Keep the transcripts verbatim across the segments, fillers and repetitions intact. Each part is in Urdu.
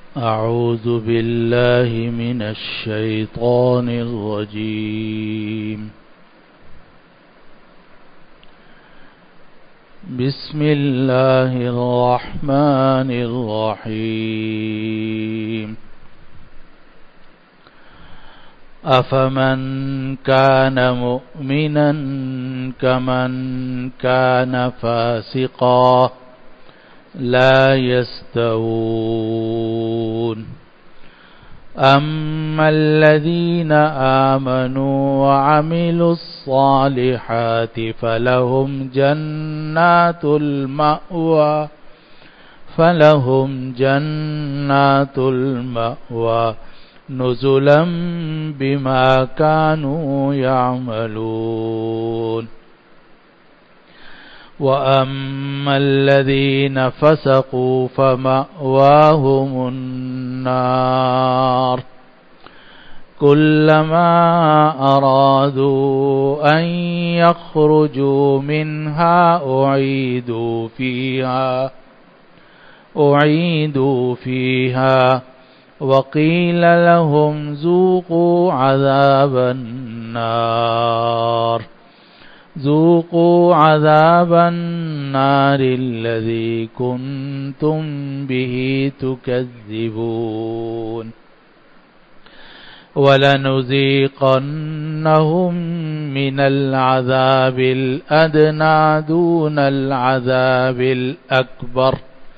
أعوذ بالله من الشيطان الرجيم. بسم الله الرحمن الرحيم. أفمن كان مؤمنا كمن كان فاسقا لا يستوون. أما الذين آمنوا وعملوا الصالحات فلهم جنات المأوى فلهم جنات المأوى نزلا بما كانوا يعملون. وأما الذين فسقوا فمأواهم النار كلما أرادوا أن يخرجوا منها أعيدوا فيها أعيدوا فيها وقيل لهم ذوقوا عذاب النار ذوقوا عذاب النار الذي كنتم به تكذبون. ولنذيقنهم من العذاب الأدنى دون العذاب الأكبر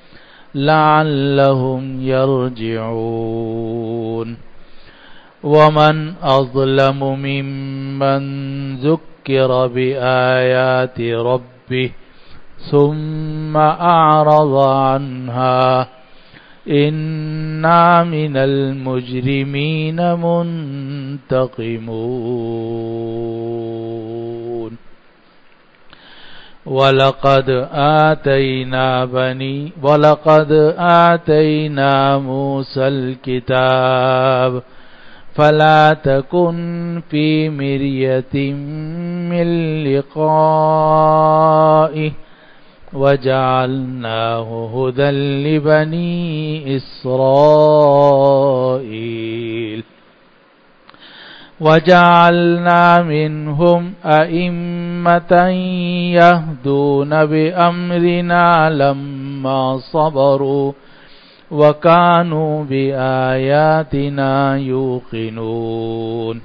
لعلهم يرجعون. ومن أظلم ممن ذكر بآيات ربه ثم أعرض عنها إنا من المجرمين منتقمون. ولقد آتينا بني ولقد آتينا موسى الكتاب فلا تكن في مرية من لقائه وجعلناه هدى لبني إسرائيل. وجعلنا منهم أئمة يهدون بأمرنا لما صبروا وكانوا بآياتنا يوقنون.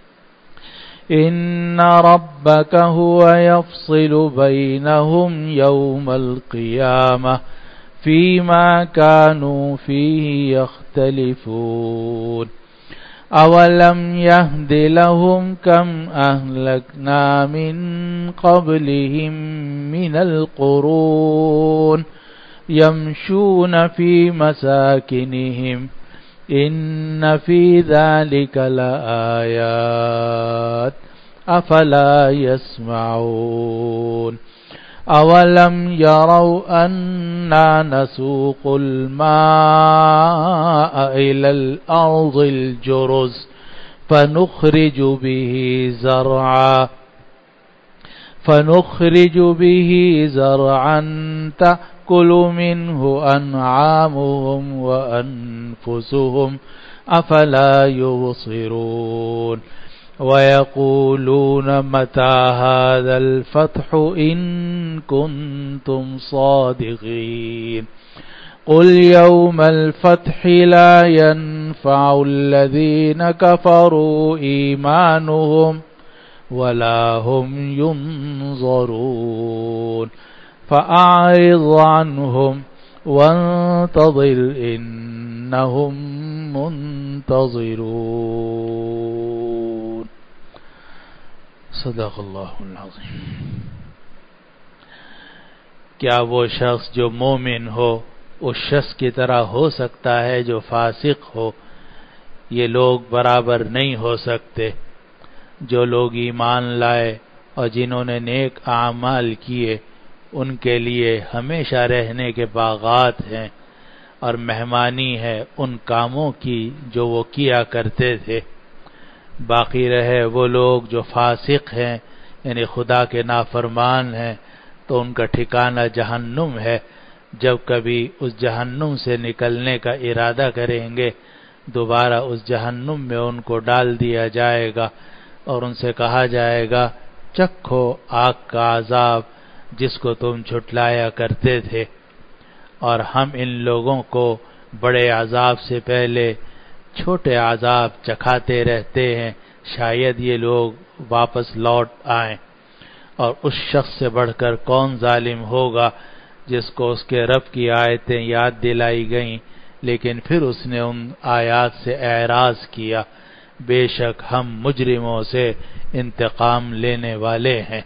إن ربك هو يفصل بينهم يوم القيامة فيما كانوا فيه يختلفون. أولم يهد لهم كم أهلكنا من قبلهم من القرون يمشون في مساكنهم إن في ذلك لآيات أفلا يسمعون. أولم يروا أنا نسوق الماء إلى الأرض الجرز فنخرج به زرعا فنخرج به زرعا تأكل منه أنعامهم وأنفسهم أفلا يبصرون. ويقولون متى هذا الفتح إن كنتم صادقين. قل يوم الفتح لا ينفع الذين كفروا إيمانهم ولا هم ينظرون. فأعرض عنهم وانتظر إنهم منتظرون. صدق الله العظيم. क्या वो शख्स जो मोमिन हो उस शख्स की तरह हो सकता है जो फासिक हो? ये लोग बराबर नहीं हो सकते। जो लोग ईमान लाए और जिन्होंने नेक आमाल किए उनके लिए हमेशा रहने के बागात हैं और मेहमानी है उन कामों की जो वो किया करते थे। बाकी रहे वो लोग जो फासिक हैं यानी खुदा के नाफरमान हैं तो उनका ठिकाना जहन्नुम है جب کبھی اس جہنم سے نکلنے کا ارادہ کریں گے دوبارہ اس جہنم میں ان کو ڈال دیا جائے گا اور ان سے کہا جائے گا چکھو آگ کا عذاب جس کو تم جھٹلایا کرتے تھے، اور ہم ان لوگوں کو بڑے عذاب سے پہلے چھوٹے عذاب چکھاتے رہتے ہیں، شاید یہ لوگ واپس لوٹ آئیں۔ اور اس شخص سے بڑھ کر کون ظالم ہوگا جس کو اس کے رب کی آیتیں یاد دلائی گئیں لیکن پھر اس نے ان آیات سے اعراض کیا، بے شک ہم مجرموں سے انتقام لینے والے ہیں۔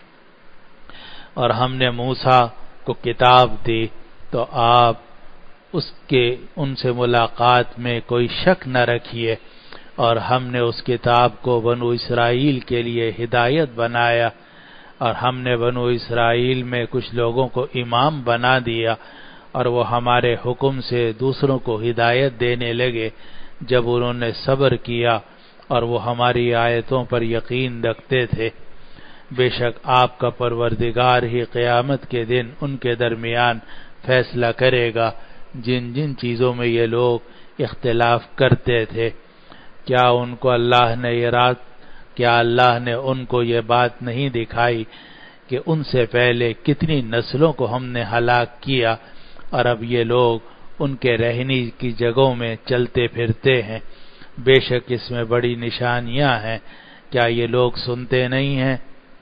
اور ہم نے موسیٰ کو کتاب دی تو آپ اس کے ان سے ملاقات میں کوئی شک نہ رکھیے، اور ہم نے اس کتاب کو بنو اسرائیل کے لیے ہدایت بنایا، اور ہم نے بنو اسرائیل میں کچھ لوگوں کو امام بنا دیا، اور وہ ہمارے حکم سے دوسروں کو ہدایت دینے لگے جب انہوں نے صبر کیا اور وہ ہماری آیتوں پر یقین رکھتے تھے۔ بے شک آپ کا پروردگار ہی قیامت کے دن ان کے درمیان فیصلہ کرے گا جن جن چیزوں میں یہ لوگ اختلاف کرتے تھے۔ کیا ان کو اللہ نے یہ رات کیا اللہ نے ان کو یہ بات نہیں دکھائی کہ ان سے پہلے کتنی نسلوں کو ہم نے ہلاک کیا اور اب یہ لوگ ان کے رہنے کی جگہوں میں چلتے پھرتے ہیں، بے شک اس میں بڑی نشانیاں ہیں، کیا یہ لوگ سنتے نہیں ہیں؟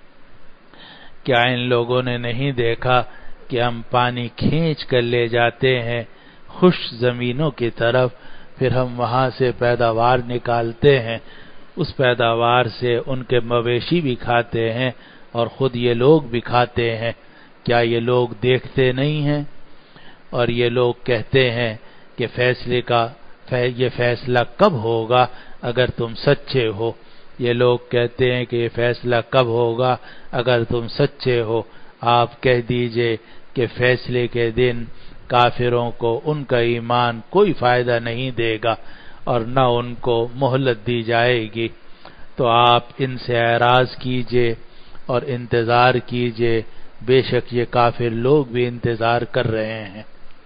کیا ان لوگوں نے نہیں دیکھا کہ ہم پانی کھینچ کر لے جاتے ہیں خشک زمینوں کی طرف، پھر ہم وہاں سے پیداوار نکالتے ہیں، اس پیداوار سے ان کے مویشی بھی کھاتے ہیں اور خود یہ لوگ بھی کھاتے ہیں، کیا یہ لوگ دیکھتے نہیں ہیں؟ اور یہ لوگ کہتے ہیں کہ فیصلے کا یہ فیصلہ کب ہوگا اگر تم سچے ہو، یہ لوگ کہتے ہیں کہ یہ فیصلہ کب ہوگا اگر تم سچے ہو، آپ کہہ دیجئے کہ فیصلے کے دن کافروں کو ان کا ایمان کوئی فائدہ نہیں دے گا اور نہ ان کو مہلت دی جائے گی، تو آپ ان سے اعراض کیجئے اور انتظار کیجئے، بے شک یہ کافر لوگ بھی انتظار کر رہے ہیں۔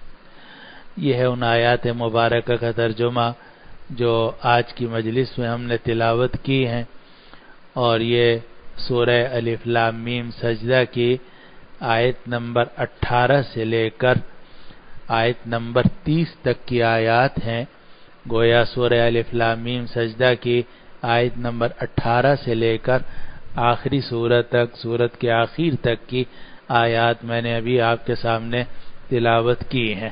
یہ ہے ان آیات مبارکہ کا ترجمہ جو آج کی مجلس میں ہم نے تلاوت کی ہیں، اور یہ سورہ الف لام میم سجدہ کی آیت نمبر اٹھارہ سے لے کر آیت نمبر تیس تک کی آیات ہیں۔ گویا سورہ الف لام میم سجدہ کی آیت نمبر اٹھارہ سے لے کر آخری سورت تک، سورت کے آخر تک کی آیات میں نے ابھی آپ کے سامنے تلاوت کی ہیں۔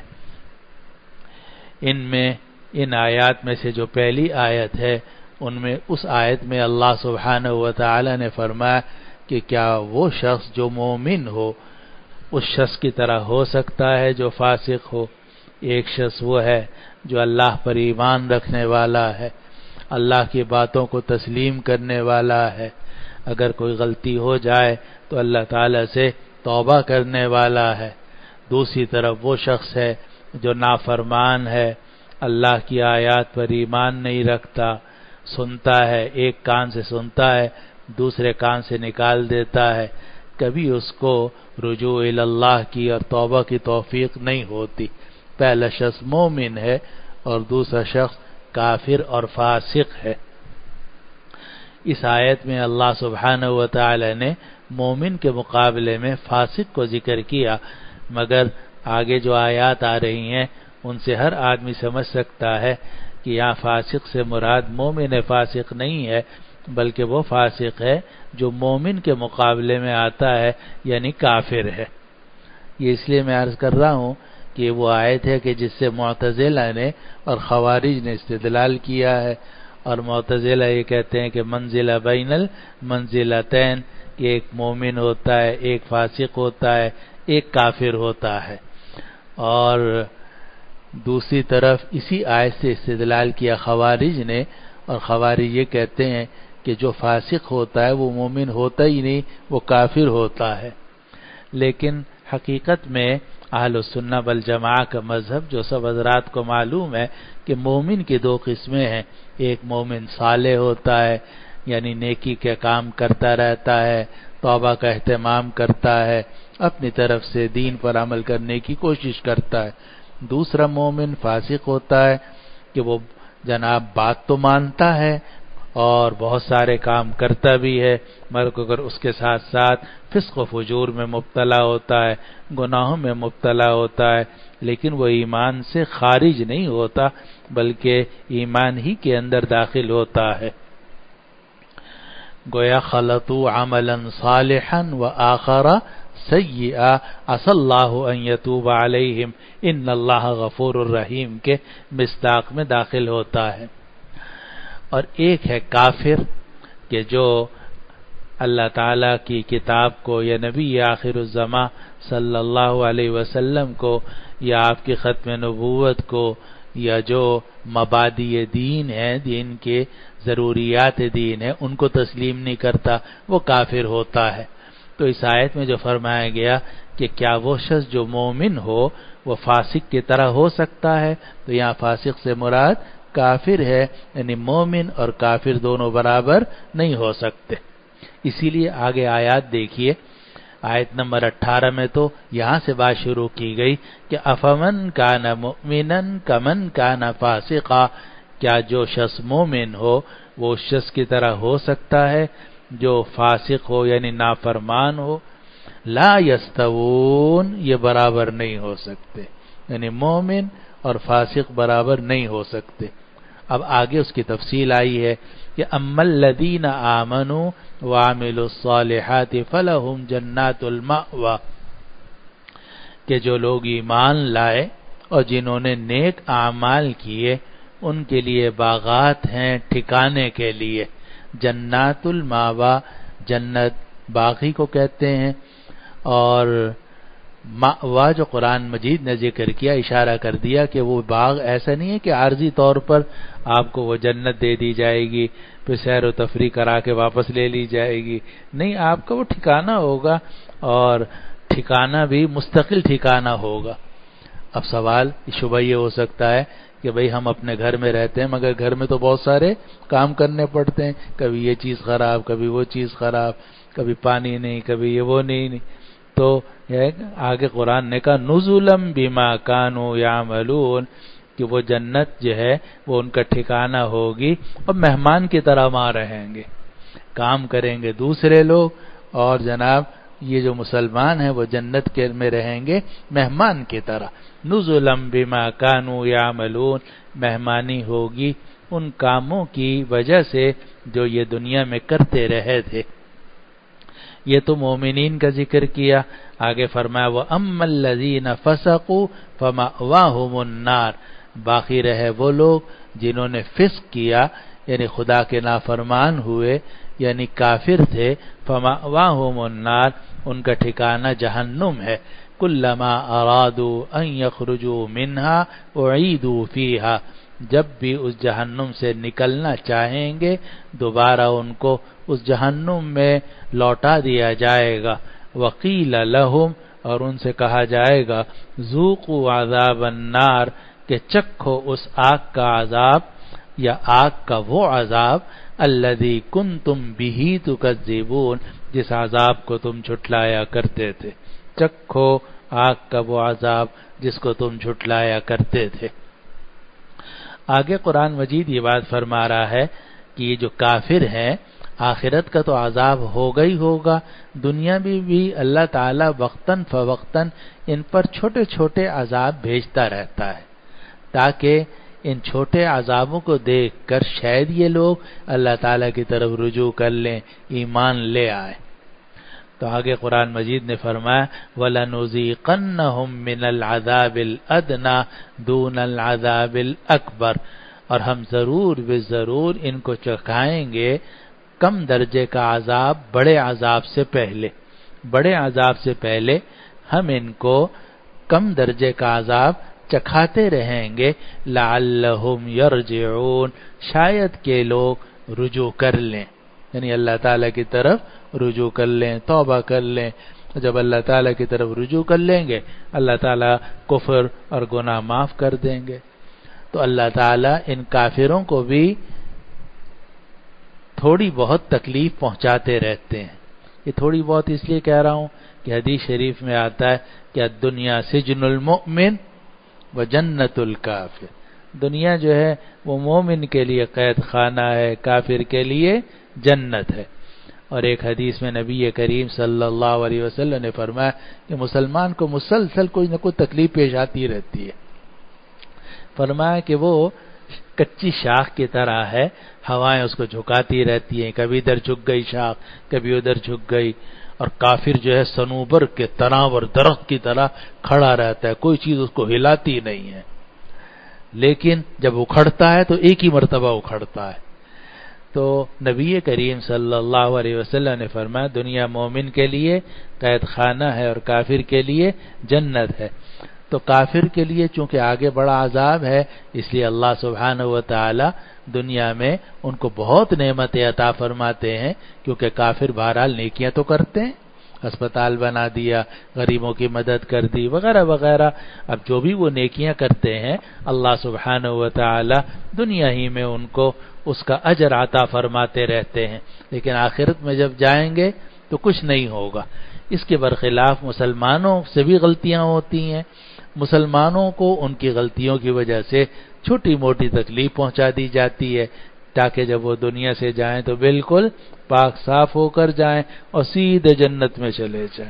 ان میں ان آیات میں سے جو پہلی آیت ہے ان میں اس آیت میں اللہ سبحانہ و تعالی نے فرمایا کہ کیا وہ شخص جو مومن ہو اس شخص کی طرح ہو سکتا ہے جو فاسق ہو؟ ایک شخص وہ ہے جو اللہ پر ایمان رکھنے والا ہے، اللہ کی باتوں کو تسلیم کرنے والا ہے، اگر کوئی غلطی ہو جائے تو اللہ تعالی سے توبہ کرنے والا ہے۔ دوسری طرف وہ شخص ہے جو نافرمان ہے، اللہ کی آیات پر ایمان نہیں رکھتا، سنتا ہے، ایک کان سے سنتا ہے دوسرے کان سے نکال دیتا ہے، کبھی اس کو رجوع الی اللہ کی اور توبہ کی توفیق نہیں ہوتی۔ پہلا شخص مومن ہے اور دوسرا شخص کافر اور فاسق ہے۔ اس آیت میں اللہ سبحانہ و تعالی نے مومن کے مقابلے میں فاسق کو ذکر کیا، مگر آگے جو آیات آ رہی ہیں ان سے ہر آدمی سمجھ سکتا ہے کہ یہاں فاسق سے مراد مومن فاسق نہیں ہے، بلکہ وہ فاسق ہے جو مومن کے مقابلے میں آتا ہے، یعنی کافر ہے۔ یہ اس لیے میں عرض کر رہا ہوں کہ وہ آیت ہے کہ جس سے معتزلہ نے اور خوارج نے استدلال کیا ہے، اور معتزلہ یہ کہتے ہیں کہ منزلہ بین المنزلتین، کہ ایک مومن ہوتا ہے، ایک فاسق ہوتا ہے، ایک کافر ہوتا ہے، اور دوسری طرف اسی آیت سے استدلال کیا خوارج نے، اور خوارج یہ کہتے ہیں کہ جو فاسق ہوتا ہے وہ مومن ہوتا ہی نہیں، وہ کافر ہوتا ہے۔ لیکن حقیقت میں اہل السنہ والجماعہ کا مذہب جو سب حضرات کو معلوم ہے کہ مومن کی دو قسمیں ہیں، ایک مومن صالح ہوتا ہے یعنی نیکی کے کام کرتا رہتا ہے، توبہ کا اہتمام کرتا ہے، اپنی طرف سے دین پر عمل کرنے کی کوشش کرتا ہے۔ دوسرا مومن فاسق ہوتا ہے کہ وہ جناب بات تو مانتا ہے اور بہت سارے کام کرتا بھی ہے، مگر اس کے ساتھ ساتھ فسق و فجور میں مبتلا ہوتا ہے، گناہوں میں مبتلا ہوتا ہے، لیکن وہ ایمان سے خارج نہیں ہوتا بلکہ ایمان ہی کے اندر داخل ہوتا ہے۔ گویا خلطوا عملا صالحا وآخر سیئا عسى اللہ ان یتوب علیہم ان اللہ غفور الرحیم کے مصداق میں داخل ہوتا ہے۔ اور ایک ہے کافر کہ جو اللہ تعالیٰ کی کتاب کو یا نبی آخر الزماں صلی اللہ علیہ وسلم کو یا آپ کی ختم نبوت کو یا جو مبادئ دین ہے، دین کے ضروریات دین ہے، ان کو تسلیم نہیں کرتا، وہ کافر ہوتا ہے۔ تو اس آیت میں جو فرمایا گیا کہ کیا وہ شخص جو مومن ہو وہ فاسق کی طرح ہو سکتا ہے، تو یہاں فاسق سے مراد کافر ہے، یعنی مومن اور کافر دونوں برابر نہیں ہو سکتے۔ اسی لیے آگے آیات دیکھیے، آیت نمبر اٹھارہ میں تو یہاں سے بات شروع کی گئی کہ افمن کان مؤمنا کمن کان فاسقا، کیا جو شخص مومن ہو وہ اس شخص کی طرح ہو سکتا ہے جو فاسق ہو یعنی نافرمان ہو؟ لا یستوون، یہ برابر نہیں ہو سکتے، یعنی مومن اور فاسق برابر نہیں ہو سکتے۔ اب آگے اس کی تفصیل آئی ہے کہ اما الذین آمنوا وعملوا الصالحات فلہم جنات المأوى، کہ جو لوگ ایمان لائے اور جنہوں نے نیک اعمال کیے ان کے لیے باغات ہیں ٹھکانے کے لیے۔ جنات المأوى، جنت باغی کو کہتے ہیں، اور مأوى جو قرآن مجید نے ذکر کیا، اشارہ کر دیا کہ وہ باغ ایسا نہیں ہے کہ عارضی طور پر آپ کو وہ جنت دے دی جائے گی پھر سیر و تفریح کرا کے واپس لے لی جائے گی، نہیں، آپ کا وہ ٹھکانہ ہوگا اور ٹھکانہ بھی مستقل ٹھکانہ ہوگا۔ اب سوال شبہ یہ ہو سکتا ہے کہ بھئی ہم اپنے گھر میں رہتے ہیں مگر گھر میں تو بہت سارے کام کرنے پڑتے ہیں، کبھی یہ چیز خراب، کبھی وہ چیز خراب، کبھی پانی نہیں، کبھی یہ وہ نہیں نہیں تو آگے قرآن نے کہا نزلا بما کانوا یعملون، کہ وہ جنت جو ہے وہ ان کا ٹھکانہ ہوگی اور مہمان کی طرح وہاں رہیں گے، کام کریں گے دوسرے لوگ، اور جناب یہ جو مسلمان ہیں وہ جنت کے میں رہیں گے مہمان کی طرح۔ نزلا بما کانوا یعملون، مہمانی ہوگی ان کاموں کی وجہ سے جو یہ دنیا میں کرتے رہے تھے۔ یہ تو مومنین کا ذکر کیا، آگے فرمایا وَأَمَّا الَّذِينَ فَسَقُوا فَمَأْوَاهُمُ النَّارُ، باقی رہے وہ لوگ جنہوں نے فسق کیا یعنی خدا کے نافرمان ہوئے یعنی کافر تھے، فَمَأْوَاهُمُ النَّارُ، ان کا ٹھکانہ جہنم ہے۔ کلما ارادوا ان یخرجوا منها اعیدوا فیہا، جب بھی اس جہنم سے نکلنا چاہیں گے دوبارہ ان کو اس جہنم میں لوٹا دیا جائے گا۔ وقیل لہم، اور ان سے کہا جائے گا ذوقوا عذاب النار، کہ چکھو اس آگ کا عذاب یا آگ کا وہ عذاب الذی کنتم بہ تکذبون، جس عذاب کو تم جھٹلایا کرتے تھے، چکھو آگ کا وہ عذاب جس کو تم جھٹلایا کرتے تھے۔ آگے قرآن مجید یہ بات فرما رہا ہے کہ یہ جو کافر ہیں آخرت کا تو عذاب ہوگا ہی ہوگا، دنیا میں بھی اللہ تعالیٰ وقتاً فوقتاً ان پر چھوٹے چھوٹے عذاب بھیجتا رہتا ہے تاکہ ان چھوٹے عذابوں کو دیکھ کر شاید یہ لوگ اللہ تعالیٰ کی طرف رجوع کر لیں، ایمان لے آئیں۔ تو آگے قرآن مجید نے فرمایا وَلَنُذِيقَنَّهُم مِّنَ الْعَذَابِ الْأَدْنَىٰ دُونَ الْعَذَابِ الْأَكْبَرِ، اور ہم ضرور بے ضرور ان کو چکھائیں گے کم درجے کا عذاب بڑے عذاب سے پہلے، بڑے عذاب سے پہلے ہم ان کو کم درجے کا عذاب چکھاتے رہیں گے لعلہم یرجعون، شاید کہ لوگ رجوع کر لیں، یعنی اللہ تعالیٰ کی طرف رجوع کر لیں، توبہ کر لیں۔ جب اللہ تعالیٰ کی طرف رجوع کر لیں گے اللہ تعالیٰ کفر اور گناہ معاف کر دیں گے۔ تو اللہ تعالیٰ ان کافروں کو بھی تھوڑی بہت تکلیف پہنچاتے رہتے ہیں، یہ تھوڑی بہت اس لیے کہہ رہا ہوں کہ حدیث شریف میں آتا ہے کہ دنیا سجن المؤمن و جنت الکافر، دنیا جو ہے وہ مومن کے لیے قید خانہ ہے، کافر کے لیے جنت ہے۔ اور ایک حدیث میں نبی کریم صلی اللہ علیہ وسلم نے فرمایا کہ مسلمان کو مسلسل کوئی نہ کوئی تکلیف پیش آتی رہتی ہے، فرمایا کہ وہ کچی شاخ کی طرح ہے، ہوائیں اس کو جھکاتی رہتی ہیں، کبھی ادھر جھک گئی شاخ، کبھی ادھر جھک گئی، اور کافر جو ہے صنوبر کے تناور درخت کی طرح کھڑا رہتا ہے، کوئی چیز اس کو ہلاتی نہیں ہے، لیکن جب اکھڑتا ہے تو ایک ہی مرتبہ اکھڑتا ہے۔ تو نبی کریم صلی اللہ علیہ وسلم نے فرمایا دنیا مومن کے لیے قید خانہ ہے اور کافر کے لیے جنت ہے۔ تو کافر کے لیے چونکہ آگے بڑا عذاب ہے، اس لیے اللہ سبحانہ و تعالی دنیا میں ان کو بہت نعمتیں عطا فرماتے ہیں، کیونکہ کافر بہرحال نیکیاں تو کرتے ہیں، ہسپتال بنا دیا، غریبوں کی مدد کر دی، وغیرہ وغیرہ۔ اب جو بھی وہ نیکیاں کرتے ہیں اللہ سبحانہ و تعالی دنیا ہی میں ان کو اس کا اجر عطا فرماتے رہتے ہیں، لیکن آخرت میں جب جائیں گے تو کچھ نہیں ہوگا۔ اس کے برخلاف مسلمانوں سے بھی غلطیاں ہوتی ہیں، مسلمانوں کو ان کی غلطیوں کی وجہ سے چھوٹی موٹی تکلیف پہنچا دی جاتی ہے، تاکہ جب وہ دنیا سے جائیں تو بالکل پاک صاف ہو کر جائیں اور سیدھے جنت میں چلے جائیں۔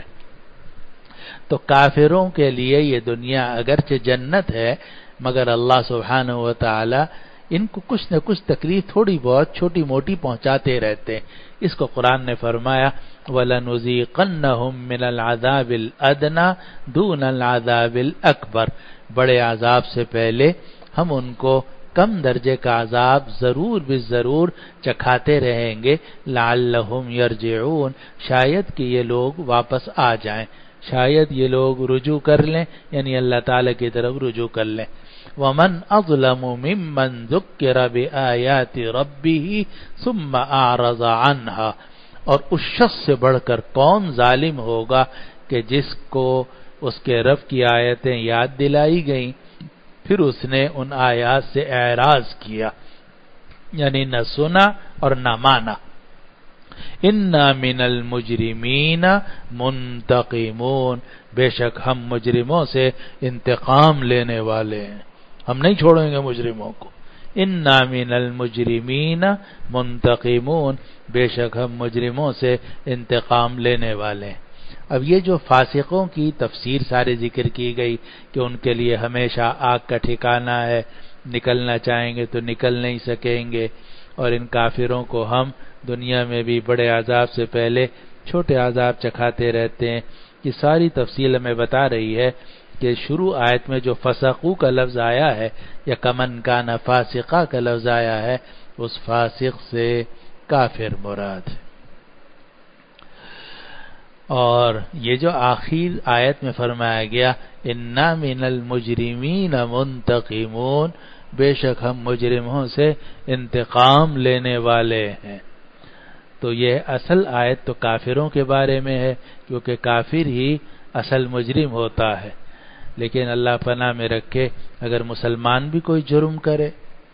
تو کافروں کے لیے یہ دنیا اگرچہ جنت ہے، مگر اللہ سبحانہ و تعالی ان کو کچھ نہ کچھ تکلیف تھوڑی بہت چھوٹی موٹی پہنچاتے رہتے ہیں۔ اس کو قرآن نے فرمایا وَلَنُذِيقَنَّهُم مِّنَ الْعَذَابِ الْأَدْنَىٰ دُونَ الْعَذَابِ الْأَكْبَرِ، بڑے عذاب سے پہلے ہم ان کو کم درجے کا عذاب ضرور بھی ضرور چکھاتے رہیں گے، لعلہم یرجعون، شاید کہ یہ لوگ واپس آ جائیں، شاید یہ لوگ رجوع کر لیں، یعنی اللہ تعالی کی طرف رجوع کر لیں۔ وَمَنْ أَظْلَمُ مِمَّنْ ذُكِّرَ بِآيَاتِ رَبِّهِ ثُمَّ أَعْرَضَ عَنْهَا، اور اس شخص سے بڑھ کر کون ظالم ہوگا کہ جس کو اس کے رب کی آیتیں یاد دلائی گئیں پھر اس نے ان آیات سے اعراض کیا، یعنی نہ سنا اور نہ مانا۔ اِنَّا مِنَ الْمُجْرِمِينَ مُنْتَقِمُونَ، بے شک ہم مجرموں سے انتقام لینے والے ہیں، ہم نہیں چھوڑیں گے مجرموں کو۔ اِنَّا مِنَ الْمُجْرِمِينَ مُنْتَقِمُونَ، بے شک ہم مجرموں سے انتقام لینے والے ہیں۔ اب یہ جو فاسقوں کی تفسیر سارے ذکر کی گئی کہ ان کے لیے ہمیشہ آگ کا ٹھکانہ ہے، نکلنا چاہیں گے تو نکل نہیں سکیں گے، اور ان کافروں کو ہم دنیا میں بھی بڑے عذاب سے پہلے چھوٹے عذاب چکھاتے رہتے ہیں، یہ ساری تفصیل ہمیں بتا رہی ہے کہ شروع آیت میں جو فسقو کا لفظ آیا ہے یا کمن کان فاسقہ کا لفظ آیا ہے، اس فاسق سے کافر مراد ہے۔ اور یہ جو آخر آیت میں فرمایا گیا اِنَّا مِنَ الْمُجْرِمِينَ مُنْتَقِمُونَ، بے شک ہم مجرموں سے انتقام لینے والے ہیں، تو یہ اصل آیت تو کافروں کے بارے میں ہے، کیونکہ کافر ہی اصل مجرم ہوتا ہے، لیکن اللہ پناہ میں رکھے اگر مسلمان بھی کوئی جرم کرے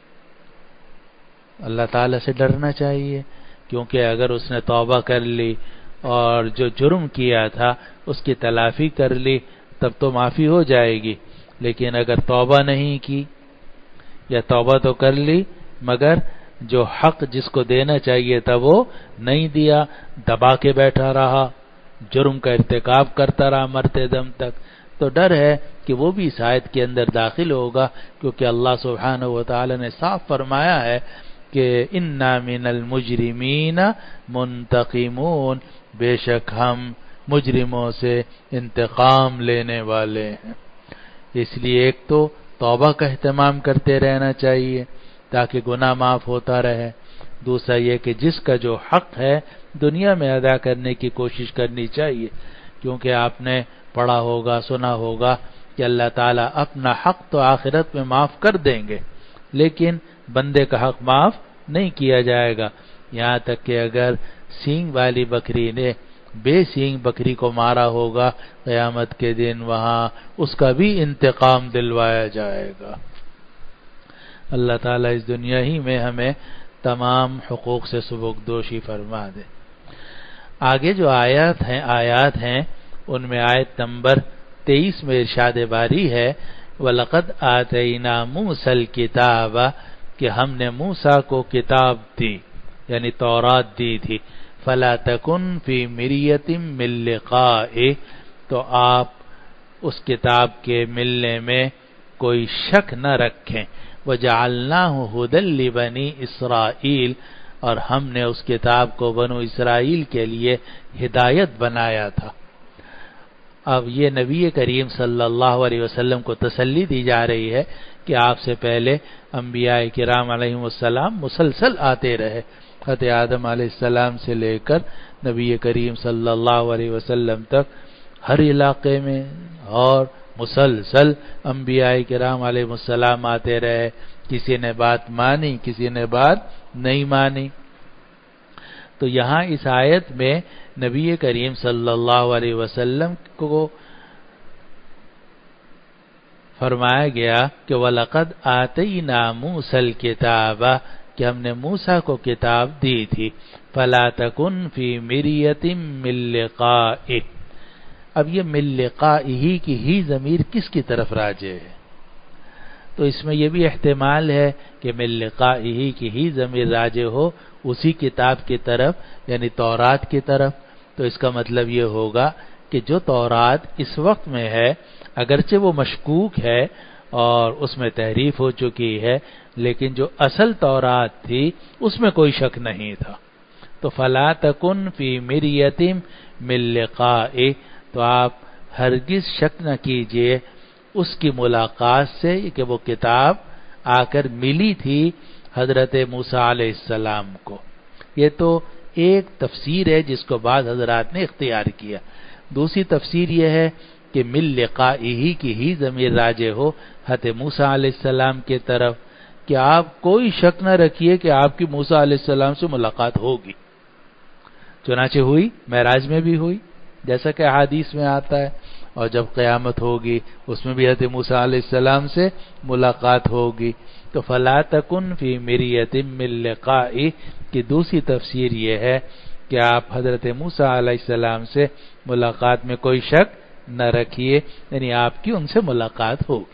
اللہ تعالیٰ سے ڈرنا چاہیے، کیونکہ اگر اس نے توبہ کر لی اور جو جرم کیا تھا اس کی تلافی کر لی تب تو معافی ہو جائے گی، لیکن اگر توبہ نہیں کی یا توبہ تو کر لی مگر جو حق جس کو دینا چاہیے تھا وہ نہیں دیا، دبا کے بیٹھا رہا، جرم کا ارتکاب کرتا رہا مرتے دم تک، تو ڈر ہے کہ وہ بھی اس آیت کے اندر داخل ہوگا، کیونکہ اللہ سبحانہ و تعالی نے صاف فرمایا ہے کہ اِنَّا مِنَ الْمُجْرِمِينَ مُنْتَقِمُونَ، بے شک ہم مجرموں سے انتقام لینے والے ہیں۔ اس لیے ایک تو توبہ کا اہتمام کرتے رہنا چاہیے تاکہ گناہ معاف ہوتا رہے، دوسرا یہ کہ جس کا جو حق ہے دنیا میں ادا کرنے کی کوشش کرنی چاہیے، کیونکہ آپ نے پڑھا ہوگا سنا ہوگا کہ اللہ تعالیٰ اپنا حق تو آخرت میں معاف کر دیں گے، لیکن بندے کا حق معاف نہیں کیا جائے گا، یہاں تک کہ اگر سینگ والی بکری نے بے سینگ بکری کو مارا ہوگا قیامت کے دن وہاں اس کا بھی انتقام دلوایا جائے گا۔ اللہ تعالیٰ اس دنیا ہی میں ہمیں تمام حقوق سے سبکدوشی فرما دے۔ آگے جو آیات ہیں آیات ہیں ان میں آیت نمبر تیئیس میں ارشاد باری ہے وَلَقَدْ آتَيْنَا مُوسَى الْكِتَابَ کہ ہم نے موسیٰ کو کتاب دی یعنی تورات دی تھی فَلَا تَكُنْ فِي مِرْيَةٍ مِّن لِقَائِهِ تو آپ اس کتاب کے ملنے میں کوئی شک نہ رکھیں وَجَعَلْنَاهُ هُدًى لِبَنِي إِسْرَائِيلَ اور ہم نے اس کتاب کو بنو اسرائیل کے لیے ہدایت بنایا تھا۔ اب یہ نبی کریم صلی اللہ علیہ وسلم کو تسلی دی جا رہی ہے کہ آپ سے پہلے انبیاء کرام علیہم السلام مسلسل آتے رہے، حضرت آدم علیہ السلام سے لے کر نبی کریم صلی اللہ علیہ وسلم تک ہر علاقے میں اور مسلسل انبیاء کرام علیہ السلام آتے رہے، کسی نے بات مانی کسی نے بات نہیں مانی۔ تو یہاں اس آیت میں نبی کریم صلی اللہ علیہ وسلم کو فرمایا گیا کہ وَلَقَدْ آتَيْنَا مُوسَى الْكِتَابَ کہ ہم نے موسیٰ کو کتاب دی تھی فَلَا تَكُنْ فِي مِرْيَةٍ مِّن لِقَائِهِ اب یہ مِن لِقَائِهِ کی ہی ضمیر کس کی طرف راجع ہے؟ تو اس میں یہ بھی احتمال ہے کہ مِن لِقَائِهِ کی ہی ضمیر راجع ہو اسی کتاب کی طرف یعنی تورات کی طرف۔ تو اس کا مطلب یہ ہوگا کہ جو تورات اس وقت میں ہے اگرچہ وہ مشکوک ہے اور اس میں تحریف ہو چکی ہے لیکن جو اصل تورات تھی اس میں کوئی شک نہیں تھا۔ تو فَلَا تَكُنْ فِي مِرْيَةٍ مِّن لِقَائِهِ تو آپ ہرگز شک نہ کیجئے اس کی ملاقات سے کہ وہ کتاب آ کر ملی تھی حضرت موسیٰ علیہ السلام کو۔ یہ تو ایک تفسیر ہے جس کو بعض حضرات نے اختیار کیا۔ دوسری تفسیر یہ ہے کہ مِن لِقَائِهِ کی ہی ضمیر راجع ہو حضرت موسیٰ علیہ السلام کی طرف کہ آپ کوئی شک نہ رکھیے کہ آپ کی موسیٰ علیہ السلام سے ملاقات ہوگی۔ چنانچہ ہوئی، معراج میں بھی ہوئی جیسا کہ احادیث میں آتا ہے، اور جب قیامت ہوگی اس میں بھی حضرت موسیٰ علیہ السلام سے ملاقات ہوگی۔ تو فَلَا تَكُنْ فِي مِرْيَةٍ مِّن لِقَائِهِ کی دوسری تفسیر یہ ہے کہ آپ حضرت موسیٰ علیہ السلام سے ملاقات میں کوئی شک نہ رکھیے یعنی آپ کی ان سے ملاقات ہوگی۔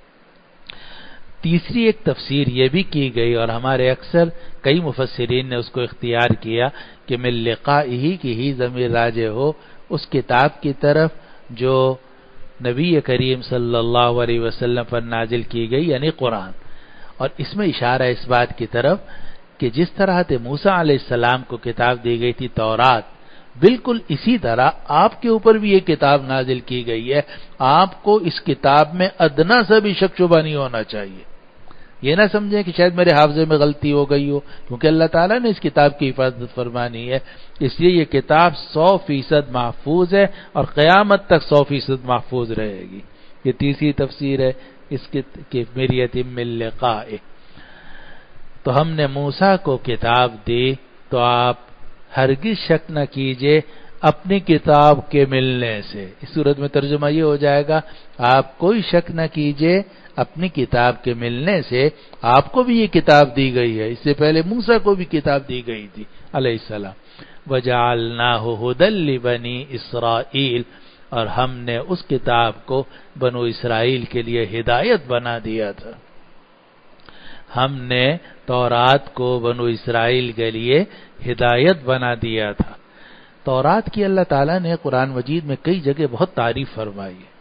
تیسری ایک تفسیر یہ بھی کی گئی اور ہمارے اکثر کئی مفسرین نے اس کو اختیار کیا کہ مِن لِقَائِهِ کی ہی ضمیر راجع ہو اس کتاب کی طرف جو نبی کریم صلی اللہ علیہ وسلم پر نازل کی گئی یعنی قرآن، اور اس میں اشارہ اس بات کی طرف کہ جس طرح موسیٰ علیہ السلام کو کتاب دی گئی تھی تورات، بالکل اسی طرح آپ کے اوپر بھی یہ کتاب نازل کی گئی ہے۔ آپ کو اس کتاب میں ادنا سا بھی شک شبہ نہیں ہونا چاہیے۔ یہ نہ سمجھیں کہ شاید میرے حافظے میں غلطی ہو گئی ہو، کیونکہ اللہ تعالیٰ نے اس کتاب کی حفاظت فرمانی ہے، اس لیے یہ کتاب سو فیصد محفوظ ہے اور قیامت تک سو فیصد محفوظ رہے گی۔ یہ تیسری تفسیر ہے اس کی مِرْيَةٍ مِّن لِقَائِهِ۔ تو ہم نے موسیٰ کو کتاب دی تو آپ ہرگز شک نہ کیجئے اپنی کتاب کے ملنے سے۔ اس صورت میں ترجمہ یہ ہو جائے گا آپ کوئی شک نہ کیجئے اپنی کتاب کے ملنے سے، آپ کو بھی یہ کتاب دی گئی ہے، اس سے پہلے موسیٰ کو بھی کتاب دی گئی تھی علیہ السلام۔ وَجَعَلْنَاهُ هُدًى لِبَنِي إِسْرَائِيلَ اور ہم نے اس کتاب کو بنو اسرائیل کے لیے ہدایت بنا دیا تھا۔ ہم نے تورات کو بنو اسرائیل کے لیے ہدایت بنا دیا تھا۔ تورات کی اللہ تعالیٰ نے قرآن مجید میں کئی جگہ بہت تعریف فرمائی ہے،